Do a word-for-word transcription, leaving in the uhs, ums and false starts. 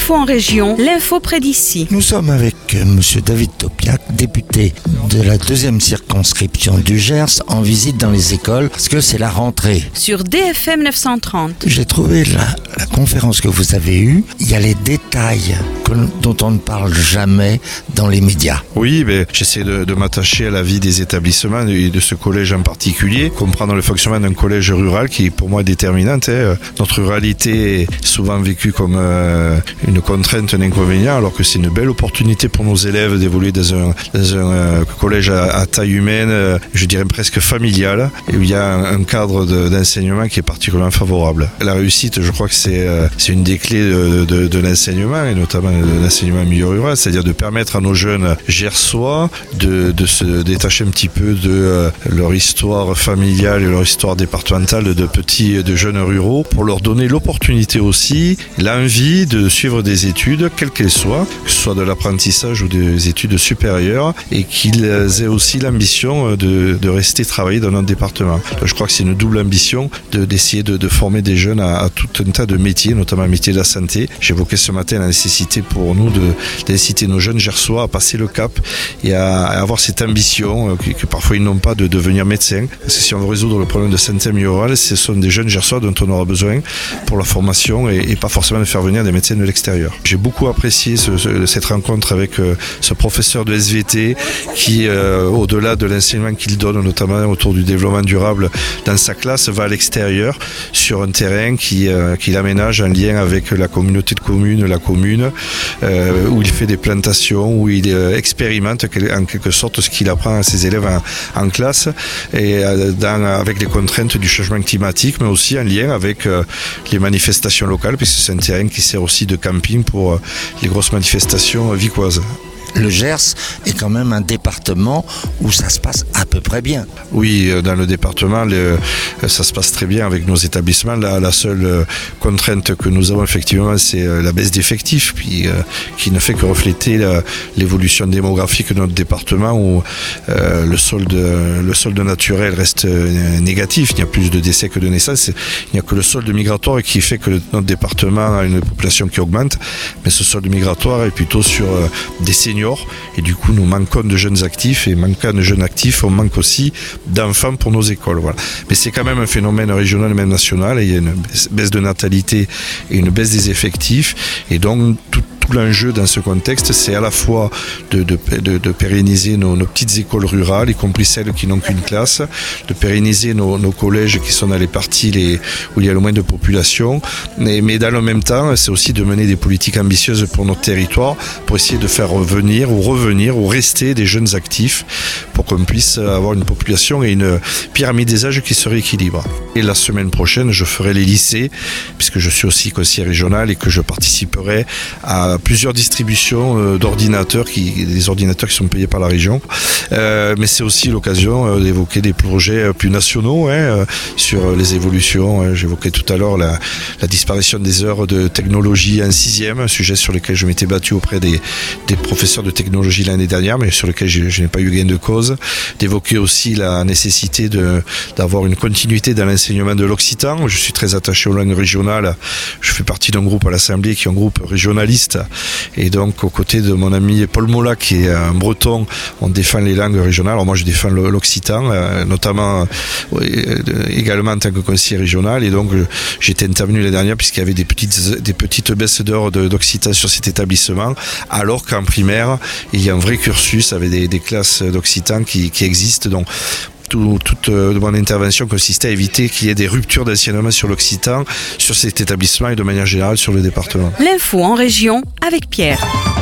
L'info en région, l'info près d'ici. Nous sommes avec euh, Monsieur David Topiak, député de la deuxième circonscription du Gers, en visite dans les écoles, parce que c'est la rentrée. Sur D F M neuf cent trente. J'ai trouvé la, la conférence que vous avez eue, il y a les détails que, dont on ne parle jamais dans les médias. Oui, ben, j'essaie de, de m'attacher à la vie des établissements et de ce collège en particulier, comprendre le fonctionnement d'un collège rural qui pour moi est déterminante. Hein. Notre ruralité est souvent vécue comme euh, une contrainte, un inconvénient, alors que c'est une belle opportunité pour nos élèves d'évoluer dans un, dans un euh, collège à, à taille humaine, euh, je dirais presque familial, et où il y a un, un cadre de, d'enseignement qui est particulièrement favorable. La réussite, je crois que c'est, euh, c'est une des clés de, de, de l'enseignement, et notamment de l'enseignement en milieu rural, c'est-à-dire de permettre à nos jeunes gersois de, de se détacher un petit peu de euh, leur histoire familiale et leur histoire départementale de petits, de jeunes ruraux, pour leur donner l'opportunité aussi, l'envie de suivre des études, quelles qu'elles soient, que ce soit de l'apprentissage ou des études supérieures, et qu'ils aient aussi l'ambition de, de rester travailler dans notre département. Donc, je crois que c'est une double ambition de, d'essayer de, de former des jeunes à, à tout un tas de métiers, notamment le métier de la santé. J'évoquais ce matin la nécessité pour nous de, d'inciter nos jeunes gersois à passer le cap et à, à avoir cette ambition que, que parfois ils n'ont pas de devenir médecin. Parce que si on veut résoudre le problème de santé en milieu rural, ce sont des jeunes gersois dont on aura besoin pour la formation et, et pas forcément de faire venir des médecins de l'extérieur. J'ai beaucoup apprécié ce, ce, cette rencontre avec euh, ce professeur de S V T qui, euh, au-delà de l'enseignement qu'il donne, notamment autour du développement durable dans sa classe, va à l'extérieur sur un terrain qui, euh, qu'il aménage en lien avec la communauté de communes, la commune, euh, où il fait des plantations, où il euh, expérimente en quelque sorte ce qu'il apprend à ses élèves en, en classe, et euh, dans, avec les contraintes du changement climatique, mais aussi en lien avec euh, les manifestations locales, puisque c'est un terrain qui sert aussi de camping pour euh, les grosses manifestations euh, vicoises. Le Gers est quand même un département où ça se passe à peu près bien. Oui, dans le département, le, ça se passe très bien avec nos établissements. La, la seule contrainte que nous avons effectivement, c'est la baisse d'effectifs, puis, euh, qui ne fait que refléter la, l'évolution démographique de notre département, où euh, le solde, le solde naturel reste négatif. Il y a plus de décès que de naissances. Il n'y a que le solde migratoire qui fait que notre département a une population qui augmente, mais ce solde migratoire est plutôt sur euh, des seniors. Et du coup, nous manquons de jeunes actifs, et manquant de jeunes actifs, on manque aussi d'enfants pour nos écoles. Voilà. Mais c'est quand même un phénomène régional et même national, et il y a une baisse de natalité et une baisse des effectifs, et donc tout Tout l'enjeu dans ce contexte, c'est à la fois de, de, de, de pérenniser nos, nos petites écoles rurales, y compris celles qui n'ont qu'une classe, de pérenniser nos, nos collèges qui sont dans les parties les, où il y a le moins de population, mais, mais dans le même temps, c'est aussi de mener des politiques ambitieuses pour notre territoire, pour essayer de faire venir ou revenir ou rester des jeunes actifs, pour qu'on puisse avoir une population et une pyramide des âges qui se rééquilibre. Et la semaine prochaine, je ferai les lycées, puisque je suis aussi conseiller régional et que je participerai à plusieurs distributions d'ordinateurs, qui, des ordinateurs qui sont payés par la région. Euh, mais c'est aussi l'occasion d'évoquer des projets plus nationaux, hein, sur les évolutions. J'évoquais tout à l'heure la, la disparition des heures de technologie en sixième, un sujet sur lequel je m'étais battu auprès des, des professeurs de technologie l'année dernière, mais sur lequel je, je n'ai pas eu gain de cause. D'évoquer aussi la nécessité de, d'avoir une continuité dans l'enseignement de l'occitan. Je suis très attaché aux langues régionales. Je fais partie d'un groupe à l'Assemblée qui est un groupe régionaliste. Et donc, aux côtés de mon ami Paul Mola, qui est un breton, on défend les langues régionales. Alors moi, je défends l'occitan, euh, notamment euh, également en tant que conseiller régional. Et donc, j'étais intervenu l'année dernière puisqu'il y avait des petites, des petites baisses d'heures de, d'occitan sur cet établissement, alors qu'en primaire, il y a un vrai cursus avec des, des classes d'occitan qui, qui existent. Donc, Tout, toute euh, mon intervention consistait à éviter qu'il y ait des ruptures d'enseignement sur l'occitan, sur cet établissement et de manière générale sur le département. L'info en région avec Pierre.